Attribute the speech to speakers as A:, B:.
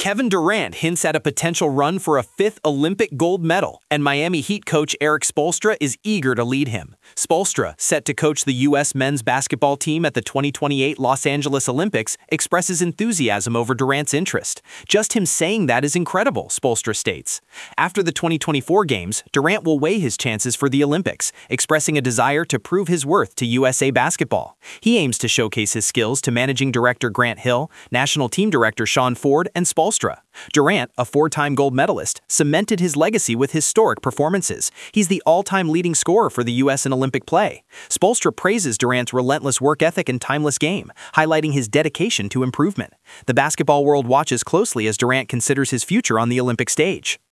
A: Kevin Durant hints at a potential run for a fifth Olympic gold medal, and Miami Heat coach Erik Spoelstra is eager to lead him. Spoelstra, set to coach the U.S. men's basketball team at the 2028 Los Angeles Olympics, expresses enthusiasm over Durant's interest. Just him saying that is incredible, Spoelstra states. After the 2024 games, Durant will weigh his chances for the Olympics, expressing a desire to prove his worth to USA Basketball. He aims to showcase his skills to managing director Grant Hill, national team director Sean Ford, and Spoelstra. Durant, a four-time gold medalist, cemented his legacy with historic performances. He's the all-time leading scorer for the U.S. in Olympic play. Spoelstra praises Durant's relentless work ethic and timeless game, highlighting his dedication to improvement. The basketball world watches closely as Durant considers his future on the Olympic stage.